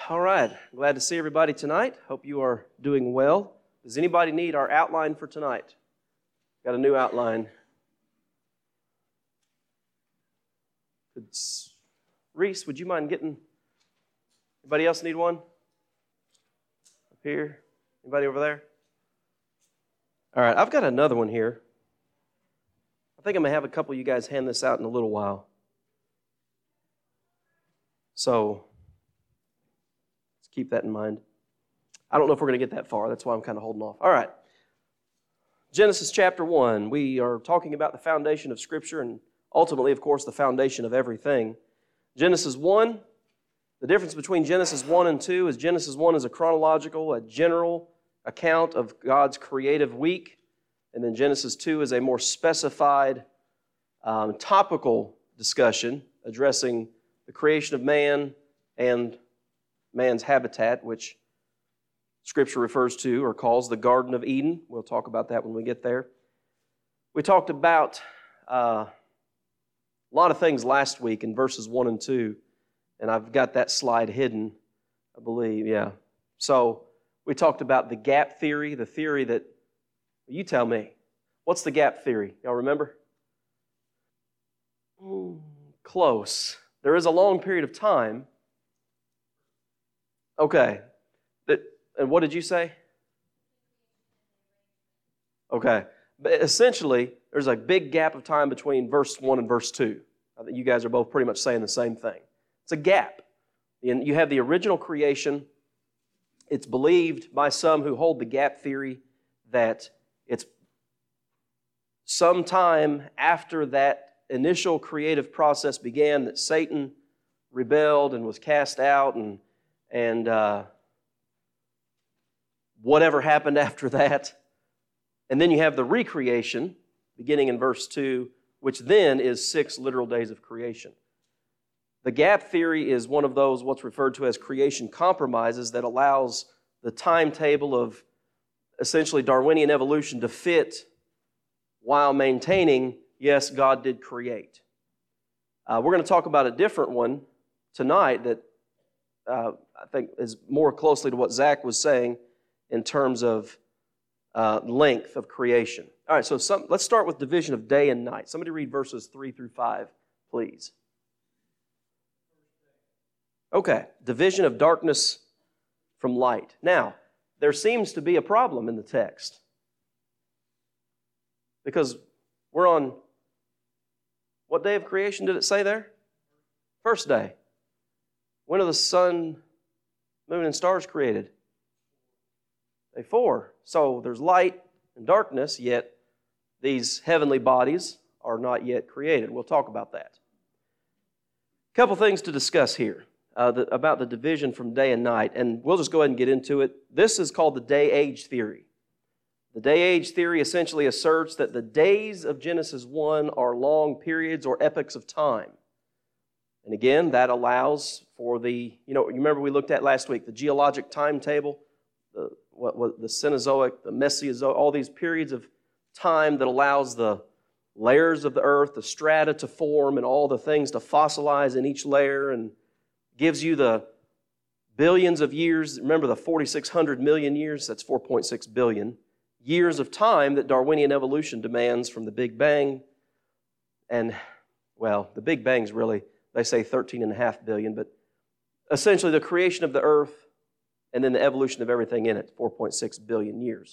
All right, glad to see everybody tonight. Hope you are doing well. Does anybody need our outline for tonight? Got a new outline. Reese, would you mind getting... Anybody else need one? Up here? Anybody over there? All right, I've got another one here. I think I'm going to have a couple of you guys hand this out in a little while. So... keep that in mind. I don't know if we're going to get that far. That's why I'm kind of holding off. All right. Genesis chapter 1. We are talking about the foundation of Scripture and ultimately, of course, the foundation of everything. Genesis 1, the difference between Genesis 1 and 2 is Genesis 1 is a chronological, a general account of God's creative week. And then Genesis 2 is a more specified, topical discussion addressing the creation of man and man's habitat, which Scripture refers to or calls the Garden of Eden. We'll talk about that when we get there. We talked about a lot of things last week in verses 1 and 2, and I've got that slide hidden, I believe, yeah. So we talked about the gap theory, the theory that, you tell me, what's the gap theory? Y'all remember? Close. There is a long period of time. Okay. And what did you say? Okay. But essentially, there's a big gap of time between verse 1 and verse 2. I think you guys are both pretty much saying the same thing. It's a gap. And you have the original creation. It's believed by some who hold the gap theory that it's sometime after that initial creative process began that Satan rebelled and was cast out and whatever happened after that. And then you have the recreation, beginning in verse 2, which then is 6 literal days of creation. The gap theory is one of those what's referred to as creation compromises that allows the timetable of essentially Darwinian evolution to fit while maintaining, yes, God did create. We're going to talk about a different one tonight that I think is more closely to what Zach was saying in terms of length of creation. All right, so let's start with division of day and night. Somebody read verses 3 through 5, please. Okay, division of darkness from light. Now, there seems to be a problem in the text because we're on, what day of creation did it say there? First day. When are the sun, moon, and stars created? Day 4. So there's light and darkness, yet these heavenly bodies are not yet created. We'll talk about that. A couple things to discuss here about the division from day and night, and we'll just go ahead and get into it. This is called the day-age theory. The day-age theory essentially asserts that the days of Genesis 1 are long periods or epochs of time. And again, that allows for the, you remember we looked at last week, the geologic timetable, the Cenozoic, the Mesozoic, all these periods of time that allows the layers of the earth, the strata to form and all the things to fossilize in each layer and gives you the billions of years. Remember the 4,600 million years? That's 4.6 billion years of time that Darwinian evolution demands from the Big Bang. And, well, the Big Bang's really, they say 13.5 billion, but essentially the creation of the earth and then the evolution of everything in it, 4.6 billion years.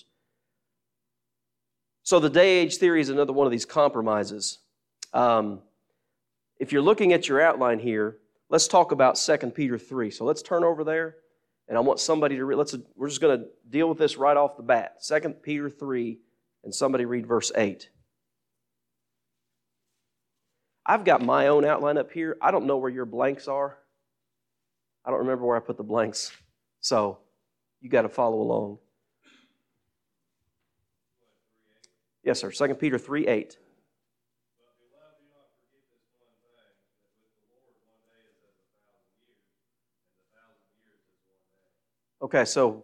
So the day-age theory is another one of these compromises. If you're looking at your outline here, let's talk about 2 Peter 3. So let's turn over there, and I want somebody to read. We're just going to deal with this right off the bat. 2 Peter 3, and somebody read verse 8. I've got my own outline up here. I don't know where your blanks are. I don't remember where I put the blanks. So, you got to follow along. Yes, sir. 2 Peter 3:8. Okay, so,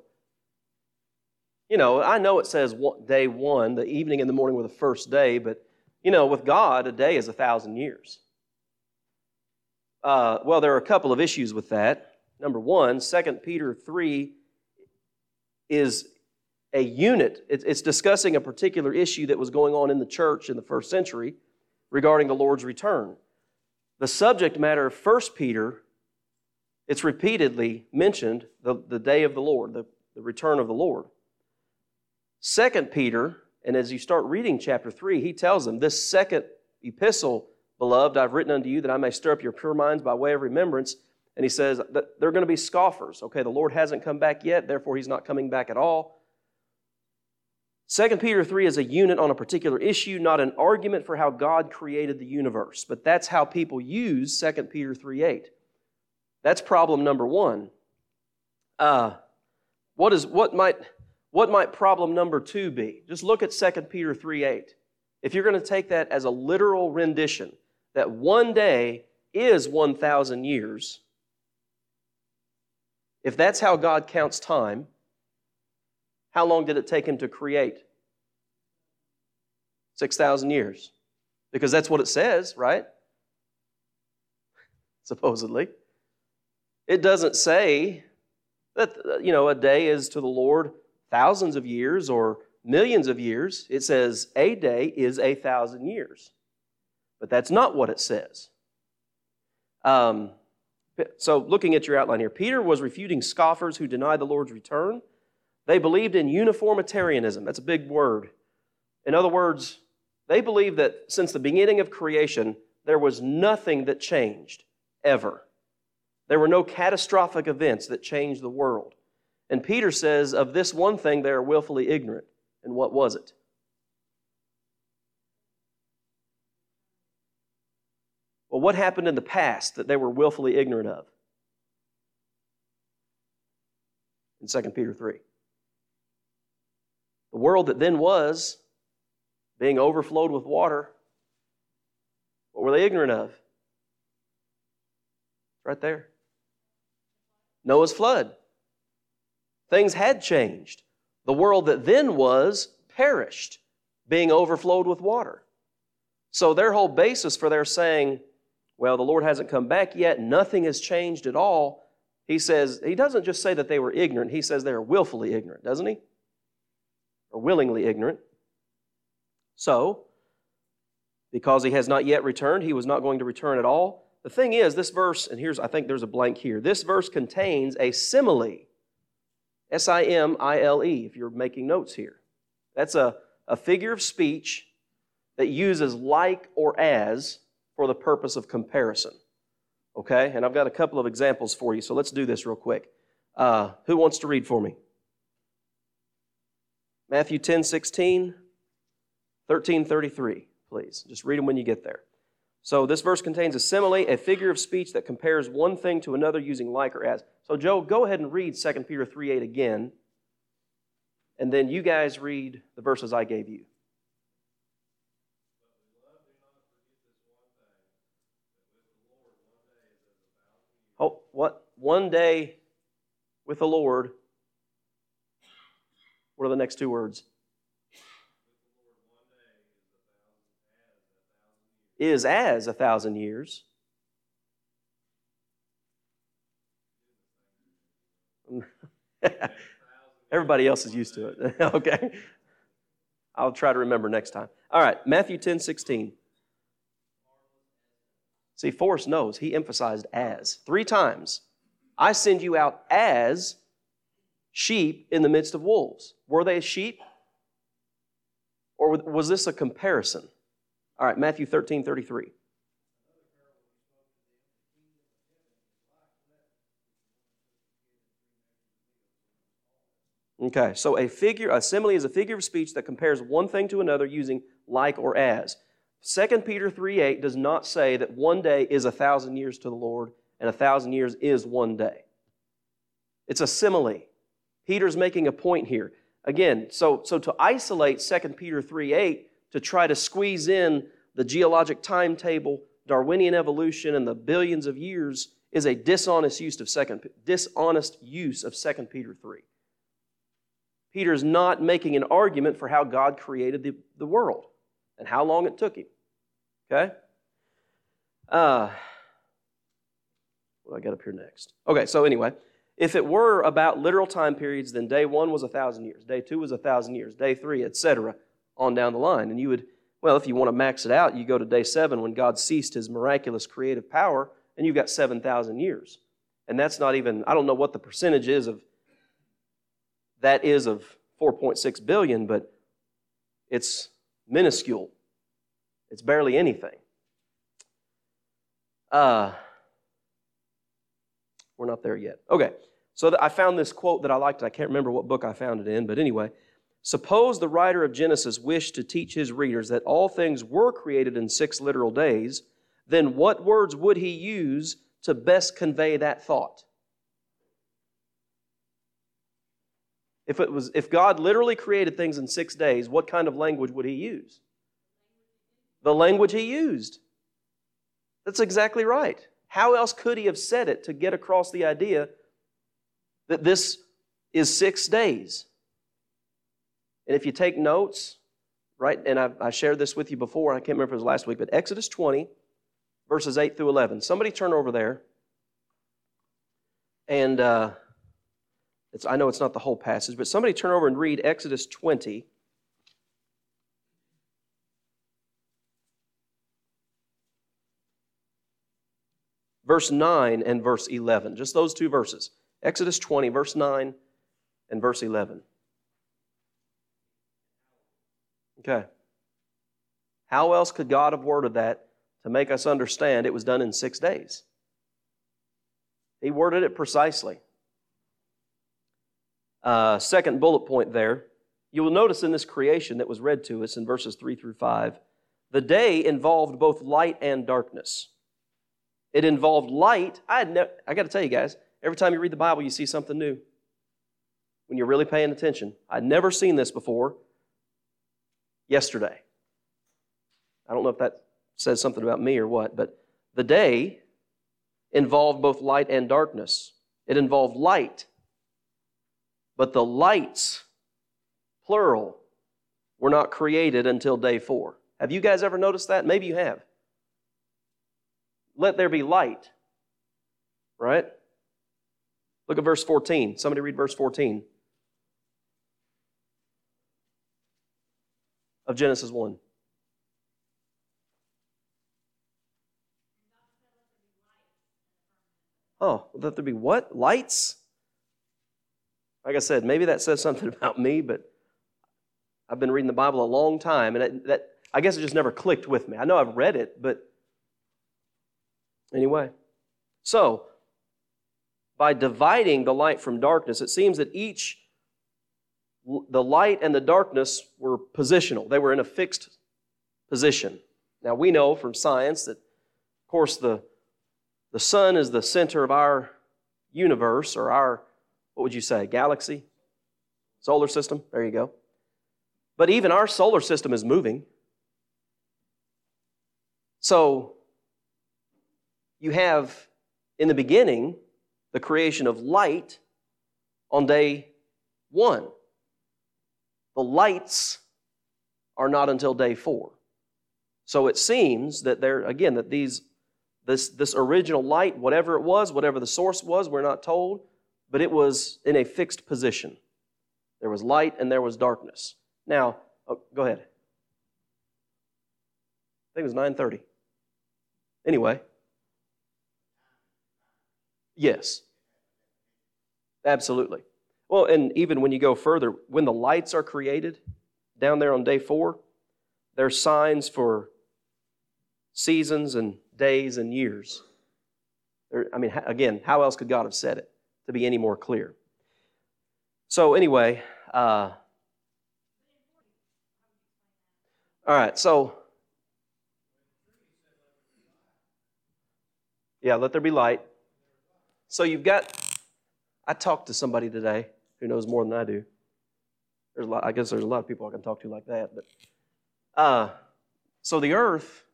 I know it says day 1, the evening and the morning were the first day, but, with God, a day is 1,000 years. Well, there are a couple of issues with that. Number one, 2 Peter 3 is a unit. It's discussing a particular issue that was going on in the church in the first century regarding the Lord's return. The subject matter of 1 Peter, it's repeatedly mentioned, the day of the Lord, the return of the Lord. 2 Peter, and as you start reading chapter 3, he tells them, this second epistle, beloved, I've written unto you that I may stir up your pure minds by way of remembrance. And he says that they're going to be scoffers. Okay, the Lord hasn't come back yet, therefore He's not coming back at all. 2 Peter 3 is a unit on a particular issue, not an argument for how God created the universe. But that's how people use 2 Peter 3:8. That's problem number one. What might problem number two be? Just look at 2 Peter 3:8. If you're going to take that as a literal rendition, that one day is 1,000 years, if that's how God counts time, how long did it take Him to create? 6,000 years. Because that's what it says, right? Supposedly. It doesn't say that, a day is to the Lord thousands of years or millions of years. It says a day is 1,000 years. But that's not what it says. So looking at your outline here, Peter was refuting scoffers who denied the Lord's return. They believed in uniformitarianism. That's a big word. In other words, they believed that since the beginning of creation, there was nothing that changed, ever. There were no catastrophic events that changed the world. And Peter says, of this one thing they are willfully ignorant. And what was it? Well, what happened in the past that they were willfully ignorant of? In 2 Peter 3. The world that then was, being overflowed with water, what were they ignorant of? Right there. Noah's flood. Things had changed. The world that then was perished, being overflowed with water. So their whole basis for their saying, well, the Lord hasn't come back yet, nothing has changed at all. He doesn't just say that they were ignorant, he says they are willfully ignorant, doesn't he? Or willingly ignorant. So, because He has not yet returned, He was not going to return at all. The thing is, this verse, and I think there's a blank here, this verse contains a simile. S-I-M-I-L-E, if you're making notes here. That's a figure of speech that uses like or as for the purpose of comparison. Okay? And I've got a couple of examples for you, so let's do this real quick. Who wants to read for me? Matthew 10:16, 13:33, please. Just read them when you get there. So this verse contains a simile, a figure of speech that compares one thing to another using like or as. So Joe, go ahead and read 2 Peter 3:8 again, and then you guys read the verses I gave you. Oh, what? One day with the Lord. What are the next two words? Is as 1,000 years. Everybody else is used to it. Okay. I'll try to remember next time. All right, Matthew 10:16. See, Forrest knows. He emphasized as 3 times. I send you out as sheep in the midst of wolves. Were they sheep? Or was this a comparison? All right, Matthew 13:33. Okay, so a simile is a figure of speech that compares one thing to another using like or as. 2 Peter 3:8 does not say that one day is 1,000 years to the Lord and 1,000 years is one day. It's a simile. Peter's making a point here. Again, so to isolate 2 Peter 3:8 to try to squeeze in the geologic timetable, Darwinian evolution, and the billions of years is a dishonest use of 2 Peter 3. Peter's not making an argument for how God created the world and how long it took Him. Okay? What do I got up here next? Okay, so anyway, if it were about literal time periods, then day 1 was 1,000 years, day 2 was 1,000 years, day 3, etc., on down the line. And you would, well, if you want to max it out, you go to day 7 when God ceased His miraculous creative power, and you've got 7,000 years. And that's not even, I don't know what the percentage is of, that is of 4.6 billion, but it's minuscule. It's barely anything. We're not there yet. Okay, so I found this quote that I liked. I can't remember what book I found it in, but anyway. Suppose the writer of Genesis wished to teach his readers that all things were created in 6 literal days, then what words would he use to best convey that thought? If God literally created things in 6 days, what kind of language would He use? The language He used. That's exactly right. How else could He have said it to get across the idea that this is 6 days? And if you take notes, right, and I shared this with you before, I can't remember if it was last week, but Exodus 20, verses 8 through 11. Somebody turn over there. And I know it's not the whole passage, but somebody turn over and read Exodus 20. Verse 9 and verse 11. Just those 2 verses. Exodus 20, verse 9 and verse 11. Okay. How else could God have worded that to make us understand it was done in 6 days? He worded it precisely. Second bullet point there. You will notice in this creation that was read to us in verses 3 through 5, the day involved both light and darkness. It involved light. I got to tell you guys, every time you read the Bible, you see something new. When you're really paying attention. I'd never seen this before yesterday. I don't know if that says something about me or what, but the day involved both light and darkness. It involved light. But the lights, plural, were not created until day 4. Have you guys ever noticed that? Maybe you have. Let there be light. Right? Look at verse 14. Somebody read verse 14 of Genesis 1. Oh, let there be what? Lights? Like I said, maybe that says something about me, but I've been reading the Bible a long time, and that I guess it just never clicked with me. I know I've read it, but anyway. So, by dividing the light from darkness, it seems that the light and the darkness were positional. They were in a fixed position. Now, we know from science that, of course, the sun is the center of our universe, or our, what would you say, galaxy? Solar system? There you go. But even our solar system is moving. So, you have, in the beginning, the creation of light on day 1. The lights are not until day 4. So it seems that this original light, whatever it was, whatever the source was, we're not told, but it was in a fixed position. There was light and there was darkness. Now, go ahead. I think it was 9:30. Anyway. Yes. Absolutely. Well, and even when you go further, when the lights are created down there on day 4, they're signs for seasons and days and years. Again, how else could God have said it to be any more clear? So anyway, all right, so yeah, let there be light. So you've got, I talked to somebody today who knows more than I do. I guess there's a lot of people I can talk to like that. But so the earth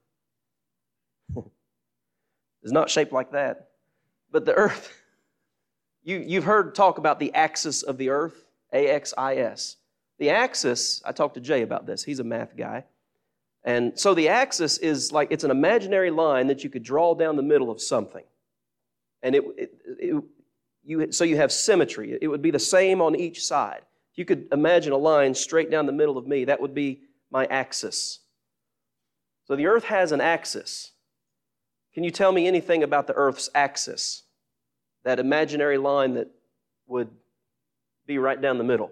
is not shaped like that. But the earth, you've heard talk about the axis of the earth, AXIS. The axis, I talked to Jay about this. He's a math guy. And so the axis is like, it's an imaginary line that you could draw down the middle of something. And so you have symmetry. It would be the same on each side. If you could imagine a line straight down the middle of me, that would be my axis. So the earth has an axis. Can you tell me anything about the earth's axis? That imaginary line that would be right down the middle.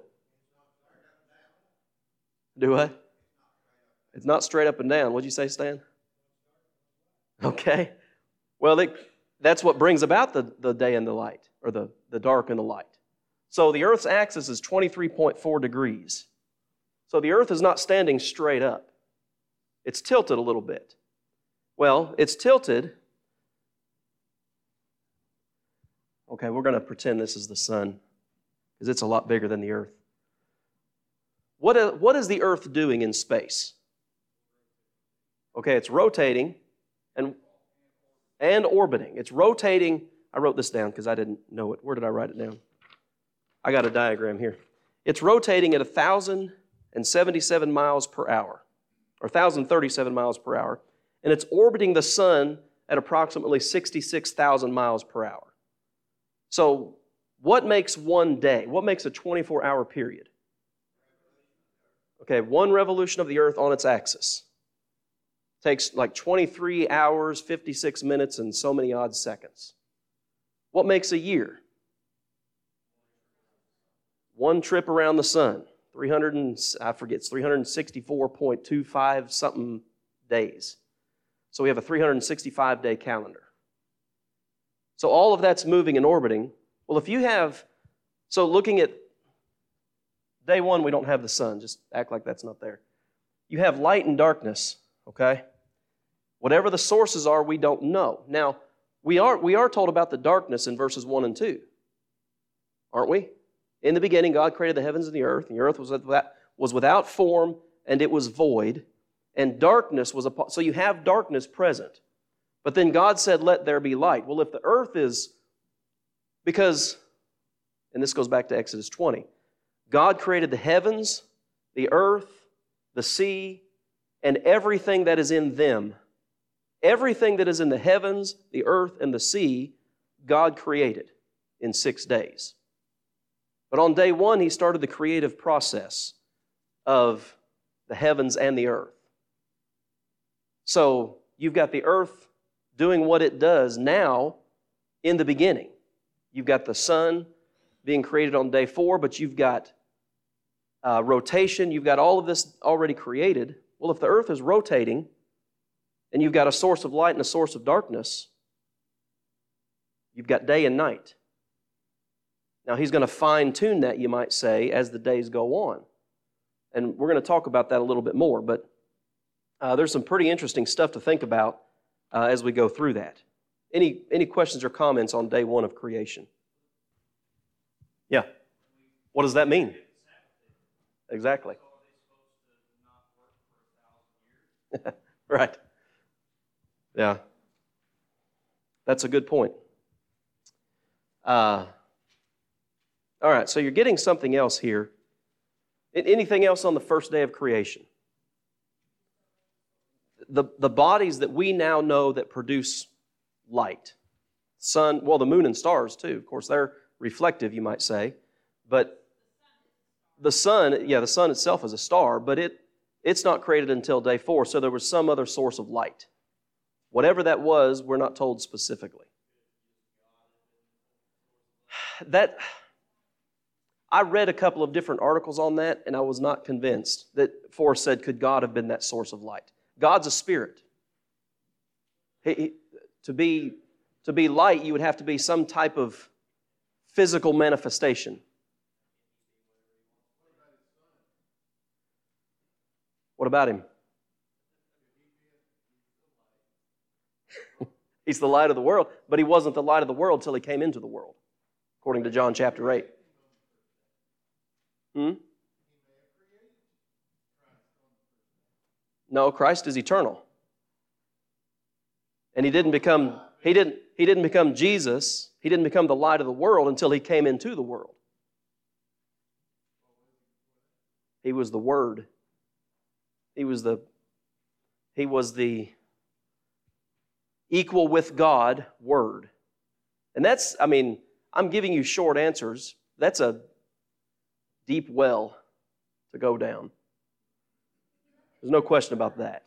Do what? It's not straight up and down. What'd you say, Stan? Okay. Well, that's what brings about the day and the light, or the dark and the light. So the earth's axis is 23.4 degrees. So the earth is not standing straight up. It's tilted a little bit. Well, it's tilted. Okay, we're going to pretend this is the sun, because it's a lot bigger than the earth. What is the earth doing in space? Okay, it's rotating and orbiting. It's rotating. I wrote this down because I didn't know it. Where did I write it down? I got a diagram here. It's rotating at 1,077 miles per hour, or 1,037 miles per hour, and it's orbiting the sun at approximately 66,000 miles per hour. So what makes one day? What makes a 24-hour period? Okay, one revolution of the earth on its axis takes like 23 hours, 56 minutes, and so many odd seconds. What makes a year? One trip around the sun, 364.25 something days. So we have a 365-day calendar. So all of that's moving and orbiting. Well, if you have, so looking at day one, we don't have the sun. Just act like that's not there. You have light and darkness, okay? Whatever the sources are, we don't know. Now, we are told about the darkness in verses 1 and 2, aren't we? In the beginning, God created the heavens and the earth was without form, and it was void, and darkness was upon. So you have darkness present. But then God said, let there be light. Well, if the earth is, because, and this goes back to Exodus 20, God created the heavens, the earth, the sea, and everything that is in them. Everything that is in the heavens, the earth, and the sea, God created in 6 days. But on day one, He started the creative process of the heavens and the earth. So you've got the earth doing what it does now in the beginning. You've got the sun being created on day 4, but you've got rotation. You've got all of this already created. Well, if the earth is rotating and you've got a source of light and a source of darkness, you've got day and night. Now, He's going to fine-tune that, you might say, as the days go on. And we're going to talk about that a little bit more, but there's some pretty interesting stuff to think about as we go through that. Any questions or comments on day one of creation? Yeah. What does that mean? Exactly. Right. Yeah. That's a good point. All right, so you're getting something else here. Anything else on the first day of creation? The bodies that we now know that produce light. Sun, well, the moon and stars too. Of course, they're reflective, you might say. But the sun itself is a star, but it's not created until day 4, so there was some other source of light. Whatever that was, we're not told specifically. I read a couple of different articles on that, and I was not convinced that Forrest said, could God have been that source of light? God's a spirit. To be light, you would have to be some type of physical manifestation. What about Him? He's the light of the world, but He wasn't the light of the world till He came into the world, according to John chapter 8. No, Christ is eternal. And He didn't become Jesus. He didn't become the light of the world until He came into the world. He was the Word. He was the equal with God Word. And that's, I mean, I'm giving you short answers. That's a deep well to go down. There's no question about that.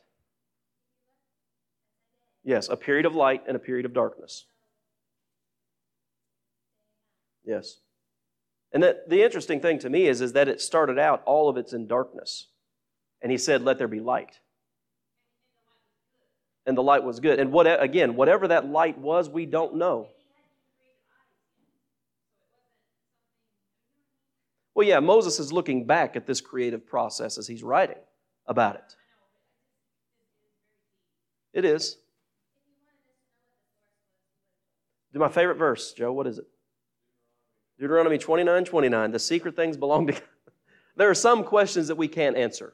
Yes, a period of light and a period of darkness. Yes. And that the interesting thing to me is that it started out, all of it's in darkness. And he said, let there be light. And the light was good. And again, whatever that light was, we don't know. Well, yeah, Moses is looking back at this creative process as he's writing about it. It is. My favorite verse, Joe, what is it? Deuteronomy 29:29. The secret things belong to God. There are some questions that we can't answer.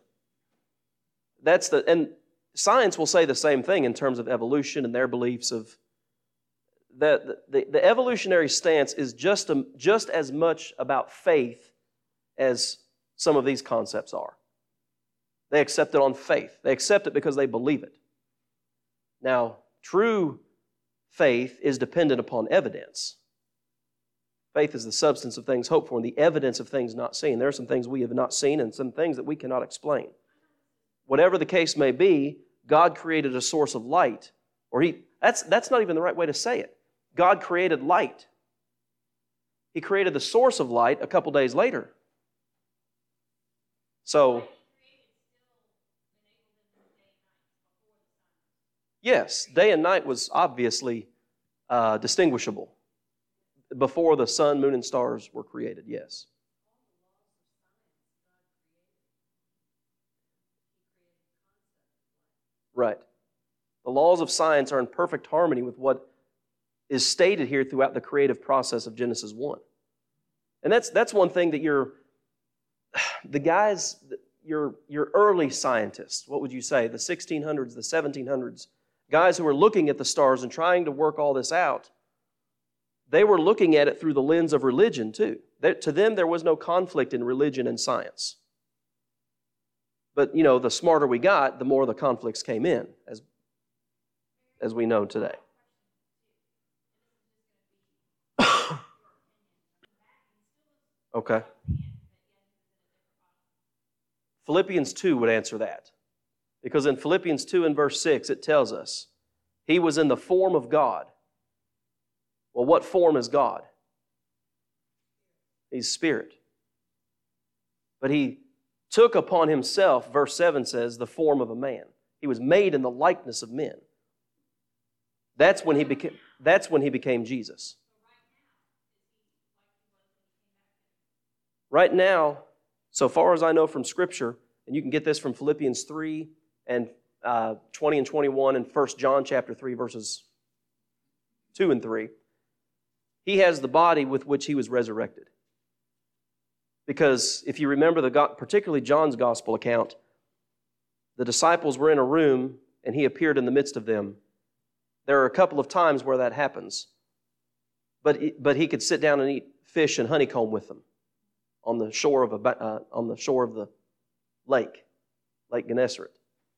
And science will say the same thing in terms of evolution and their beliefs of that the evolutionary stance is just as much about faith as some of these concepts are. They accept it on faith. They accept it because they believe it. Now, true faith is dependent upon evidence. Faith is the substance of things hoped for and the evidence of things not seen. There are some things we have not seen and some things that we cannot explain. Whatever the case may be, God created a source of light. That's not even the right way to say it. God created light. He created the source of light a couple days later. So, yes, day and night was obviously distinguishable before the sun, moon, and stars were created, yes. Right. The laws of science are in perfect harmony with what is stated here throughout the creative process of Genesis 1. And that's one thing that your early scientists, what would you say, the 1600s, the 1700s, guys who were looking at the stars and trying to work all this out, they were looking at it through the lens of religion too. To them, there was no conflict in religion and science. But, the smarter we got, the more the conflicts came in, as we know today. Okay. Philippians 2 would answer that. Because in Philippians 2 and verse 6, it tells us, He was in the form of God. Well, what form is God? He's Spirit. But He took upon Himself, verse 7 says, the form of a man. He was made in the likeness of men. That's when He became Jesus. Right now, so far as I know from Scripture, and you can get this from Philippians 3 and 20 and 21 and 1 John chapter 3 verses 2 and 3, He has the body with which He was resurrected. Because if you remember, particularly John's gospel account, the disciples were in a room and He appeared in the midst of them. There are a couple of times where that happens. But He could sit down and eat fish and honeycomb with them on the shore of the Lake Gennesaret.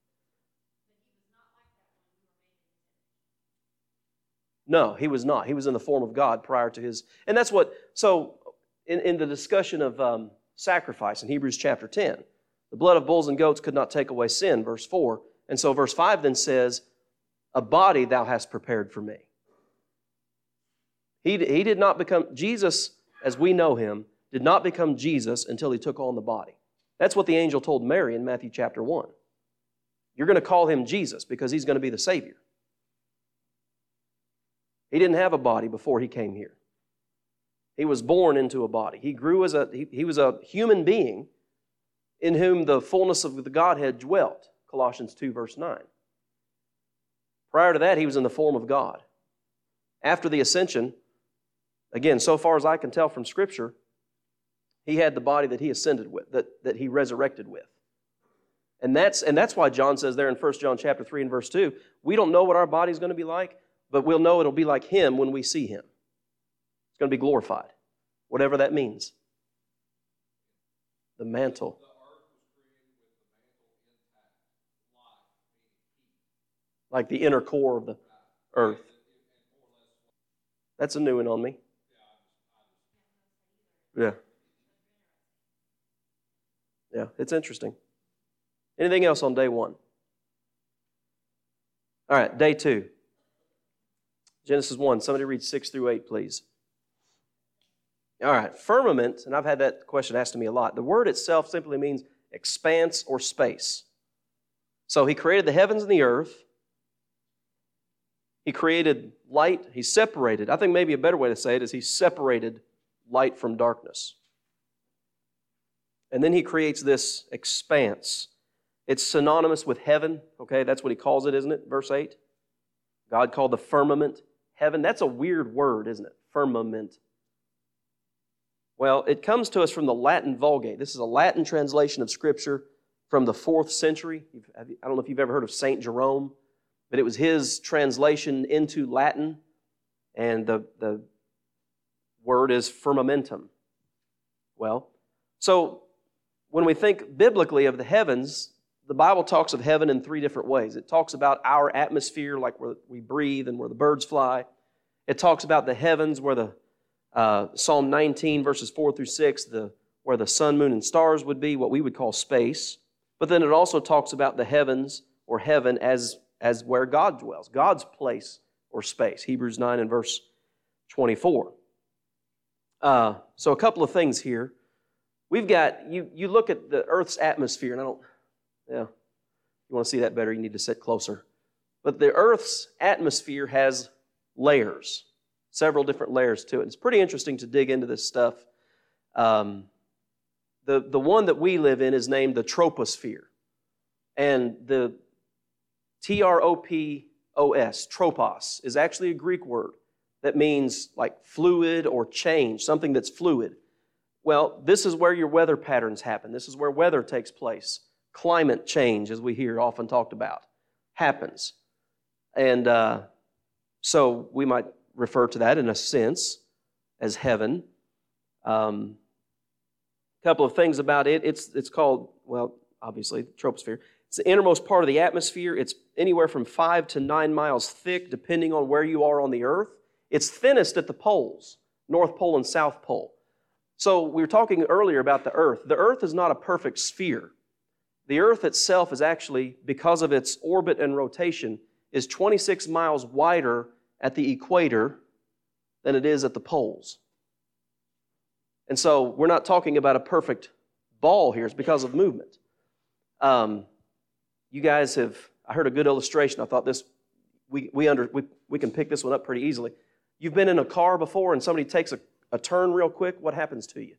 No, He was not. He was in the form of God prior to His... And that's what... So, in the discussion of sacrifice in Hebrews chapter 10, the blood of bulls and goats could not take away sin, verse 4. And so verse 5 then says, a body thou hast prepared for me. He did not become... Jesus, as we know Him, did not become Jesus until He took on the body. That's what the angel told Mary in Matthew chapter 1. You're going to call Him Jesus because He's going to be the Savior. He didn't have a body before He came here. He was born into a body. He grew he was a human being in whom the fullness of the Godhead dwelt. Colossians 2 verse 9. Prior to that, He was in the form of God. After the ascension, again, so far as I can tell from Scripture, He had the body that He ascended with, that He resurrected with. And that's why John says there in 1 John chapter 3 and verse 2, we don't know what our body's going to be like, but we'll know it'll be like Him when we see Him. It's going to be glorified, whatever that means. The mantle. Like the inner core of the earth. That's a new one on me. Yeah. Yeah, it's interesting. Anything else on day 1? All right, day 2. Genesis 1. Somebody read 6 through 8, please. All right, firmament, and I've had that question asked to me a lot. The word itself simply means expanse or space. So He created the heavens and the earth. He created light. He separated. I think maybe a better way to say it is He separated light from darkness. And then He creates this expanse. It's synonymous with heaven. Okay, that's what He calls it, isn't it? Verse 8. God called the firmament heaven. That's a weird word, isn't it? Firmament. Well, it comes to us from the Latin Vulgate. This is a Latin translation of Scripture from the 4th century. I don't know if you've ever heard of St. Jerome, but it was his translation into Latin, and the word is firmamentum. Well, so when we think biblically of the heavens, the Bible talks of heaven in 3 different ways. It talks about our atmosphere, like where we breathe and where the birds fly. It talks about the heavens, where the Psalm 19, verses 4 through 6, where the sun, moon, and stars would be, what we would call space. But then it also talks about the heavens or heaven as where God dwells, God's place or space. Hebrews 9 and verse 24. So a couple of things here. We've got, you look at the earth's atmosphere, and you want to see that better, you need to sit closer. But the earth's atmosphere has layers, several different layers to it. It's pretty interesting to dig into this stuff. The one that we live in is named the troposphere. And the T-R-O-P-O-S, tropos, is actually a Greek word that means like fluid or change, something that's fluid. Well, this is where your weather patterns happen. This is where weather takes place. Climate change, as we hear often talked about, happens. And so we might refer to that in a sense as heaven. A couple of things about it. It's called, well, obviously, troposphere. It's the innermost part of the atmosphere. It's anywhere from 5 to 9 miles thick, depending on where you are on the earth. It's thinnest at the poles, North Pole and South Pole. So we were talking earlier about the earth. The earth is not a perfect sphere. The earth itself is actually, because of its orbit and rotation, is 26 miles wider at the equator than it is at the poles. And so we're not talking about a perfect ball here. It's because of movement. You guys have, I heard a good illustration. I thought this, we can pick this one up pretty easily. You've been in a car before and somebody takes a turn real quick. What happens to you?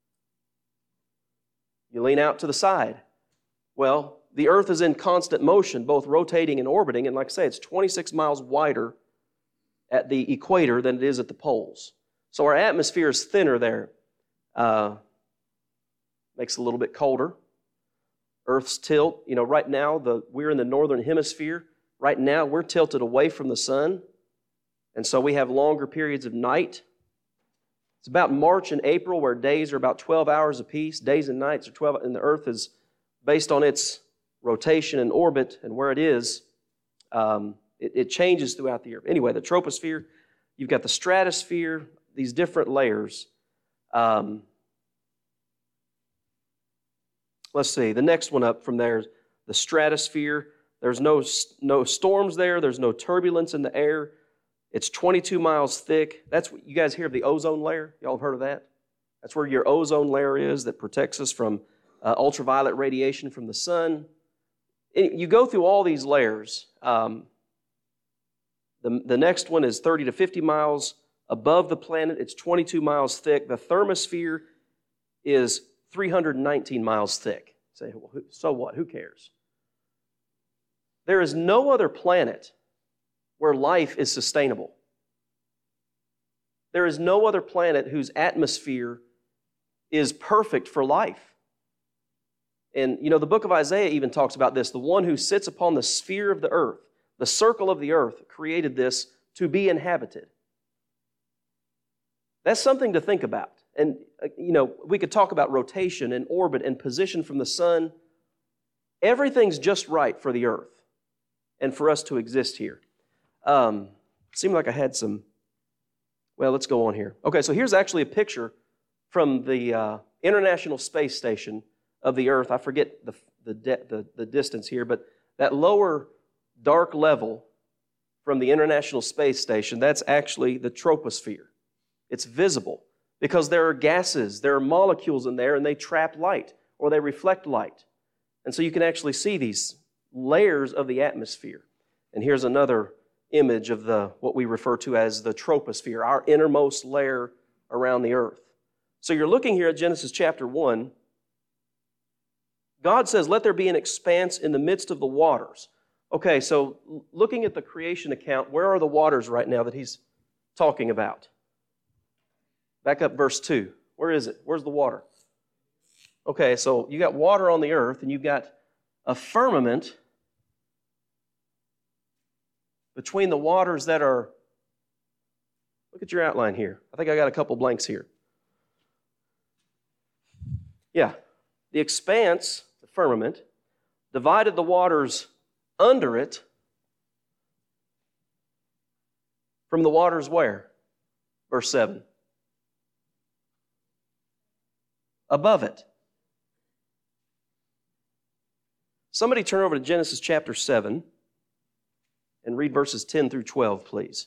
You lean out to the side. Well, the earth is in constant motion, both rotating and orbiting. And like I say, it's 26 miles wider at the equator than it is at the poles. So our atmosphere is thinner there. Makes it a little bit colder. Earth's tilt, right now we're in the northern hemisphere. Right now we're tilted away from the sun. And so we have longer periods of night. It's about March and April where days are about 12 hours apiece. Days and nights are 12, and the earth is based on its rotation and orbit and where it is. It changes throughout the year. Anyway, the troposphere, you've got the stratosphere, these different layers. Let's see, the next one up from there is the stratosphere. There's no storms there. There's no turbulence in the air. It's 22 miles thick. That's what you guys hear of the ozone layer. Y'all have heard of that? That's where your ozone layer is that protects us from ultraviolet radiation from the sun. You go through all these layers. The next one is 30 to 50 miles above the planet. It's 22 miles thick. The thermosphere is 319 miles thick. You say, well, so what? Who cares? There is no other planet where life is sustainable. There is no other planet whose atmosphere is perfect for life. And, the book of Isaiah even talks about this. The one who sits upon the sphere of the earth, the circle of the earth, created this to be inhabited. That's something to think about. And, we could talk about rotation and orbit and position from the sun. Everything's just right for the earth and for us to exist here. Seemed like I had some... Well, let's go on here. Okay, so here's actually a picture from the International Space Station of the Earth. I forget the distance here, but that lower dark level from the International Space Station, that's actually the troposphere. It's visible because there are gases, there are molecules in there, and they trap light or they reflect light. And so you can actually see these layers of the atmosphere. And here's another image of what we refer to as the troposphere, our innermost layer around the earth. So you're looking here at Genesis chapter 1. God says, let there be an expanse in the midst of the waters. Okay, so looking at the creation account, where are the waters right now that he's talking about? Back up verse 2. Where is it? Where's the water? Okay, so you got water on the earth, and you've got a firmament between the waters that are... Look at your outline here. I think I got a couple blanks here. Yeah, the expanse, the firmament, divided the waters under it from the waters where? Verse 7. Above it. Somebody turn over to Genesis chapter 7 and read verses 10 through 12, please.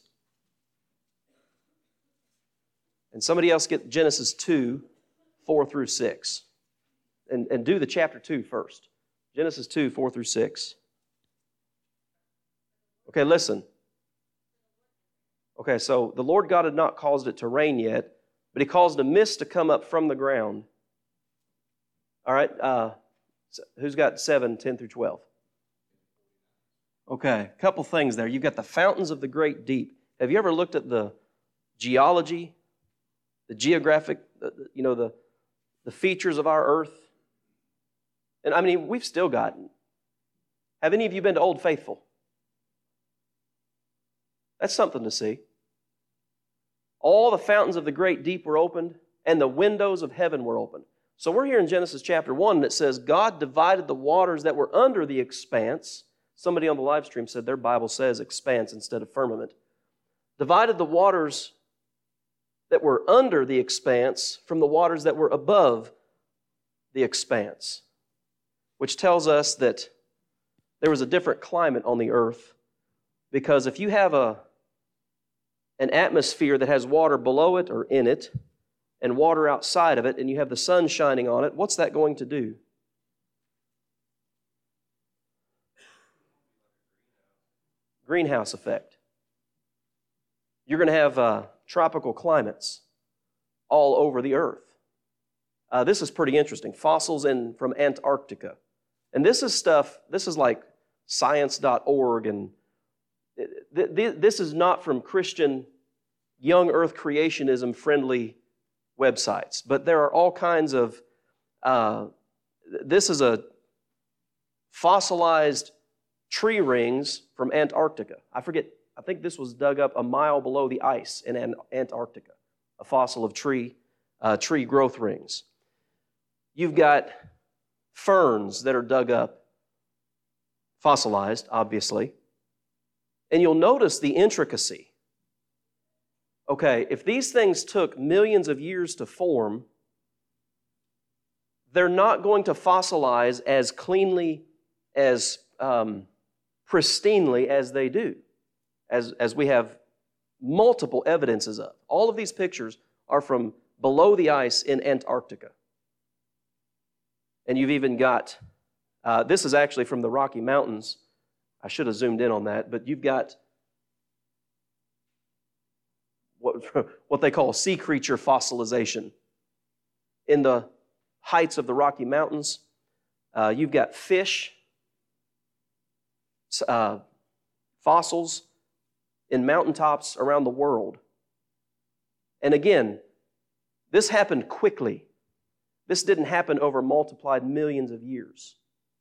And somebody else get Genesis 2, 4 through 6. And do the chapter 2 first. Genesis 2, 4 through 6. Okay, listen. Okay, so the Lord God had not caused it to rain yet, but He caused a mist to come up from the ground. All right, who's got 7, 10 through 12? Okay, a couple things there. You've got the fountains of the great deep. Have you ever looked at the geology, the geographic, the features of our earth? And I mean, we've still got... Have any of you been to Old Faithful? That's something to see. All the fountains of the great deep were opened, and the windows of heaven were opened. So we're here in Genesis chapter 1, and it says, God divided the waters that were under the expanse. Somebody on the live stream said their Bible says expanse instead of firmament. Divided the waters that were under the expanse from the waters that were above the expanse, which tells us that there was a different climate on the earth, because if you have an atmosphere that has water below it or in it and water outside of it, and you have the sun shining on it, what's that going to do? Greenhouse effect. You're going to have tropical climates all over the earth. This is pretty interesting. Fossils from Antarctica. And this is like science.org, and this is not from Christian young earth creationism friendly websites, but there are all kinds of, this is a fossilized tree rings from Antarctica. I think this was dug up a mile below the ice in Antarctica, a fossil of tree growth rings. You've got ferns that are dug up, fossilized, obviously. And you'll notice the intricacy. Okay, if these things took millions of years to form, they're not going to fossilize as cleanly, as pristinely as they do, as we have multiple evidences of. All of these pictures are from below the ice in Antarctica. And you've even got, this is actually from the Rocky Mountains. I should have zoomed in on that, but you've got what they call sea creature fossilization. In the heights of the Rocky Mountains, you've got fish, fossils in mountaintops around the world. And again, this happened quickly. This didn't happen over multiplied millions of years.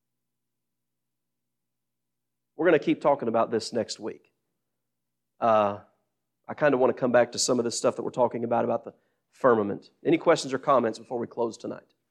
We're going to keep talking about this next week. I kind of want to come back to some of this stuff that we're talking about the firmament. Any questions or comments before we close tonight?